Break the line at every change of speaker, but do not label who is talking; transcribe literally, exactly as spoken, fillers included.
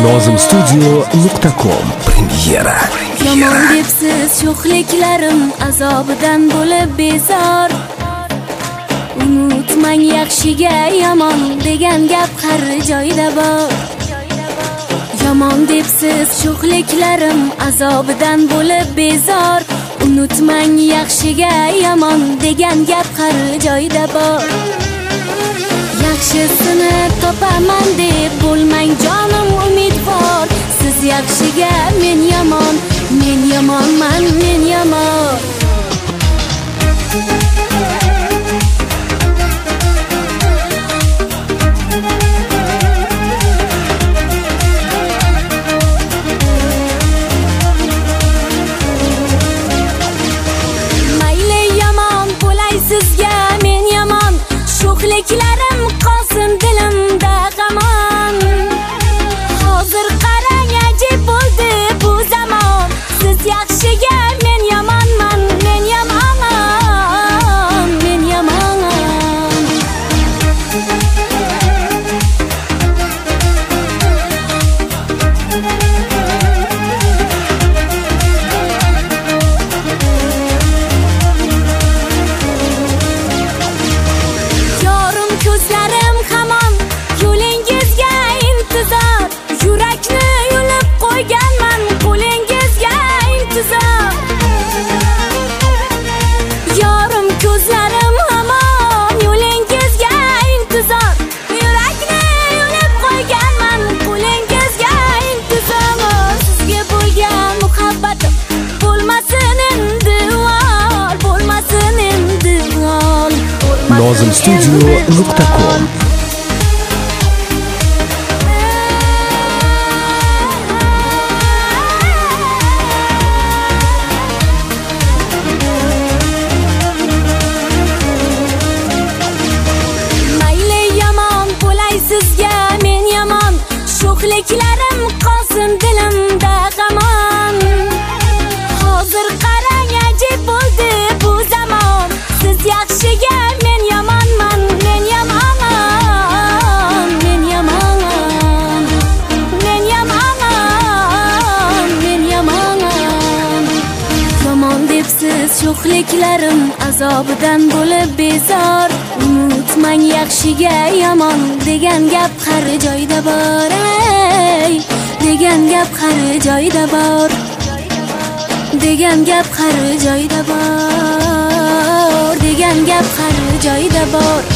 nozim studio nuqta com Premyera.
Yomon debsiz sho'xliklarim azobidan bo'lib bezor. Unutmang yaxshiga yomon degan gap har joyda bor. Yomon debsiz sho'xliklarim azobidan bo'lib bezor. Unutmang yaxshiga yomon degan gap har joyda bor. Yaxshisini topaman deb bo'lmang jonim umidvor. Siz yaxshiga men yomon, men yomonman, men yomon. Mayli yomon bo'lay sizga men yomon, sho'xliklarim qolsin dilimda g'amon. Hozir qarang ajib bo'ldi bu zamon. Siz yaxshiga men yomonman, men yomonman, men yomonman. Yorim ko'zlarim hamon yo'lingizga intizor. Yurakni yulib qo'yganman qo'lingizga intizor. Yorim ko'zlarim hamon yo'lingizga intizor. Yurakni yulib qo'yganman qo'lingizga intizor. Sizga bo'lgan muhabbatim bo'lmasin endi ol, bo'lmasin endi ol.
nozim studio nuqta com
Mayli yomon bo'lay sizga men yomon, sho'xliklarim qolsin dilimda g'amon. Hozir qarang ajib bo'ldi bu zamon. Siz yaxshiga men yomonman, men yomonman, men yomonman, men yomonman, men yomonman. Yomon debsiz sho'xliklarim azobidan bo'lib bezor. Unutmang yaxshiga yomon degan gap har joyda bor. Ey, degan gap har joyda bor. Degan gap har joyda bor. Degan gap har joyda bor.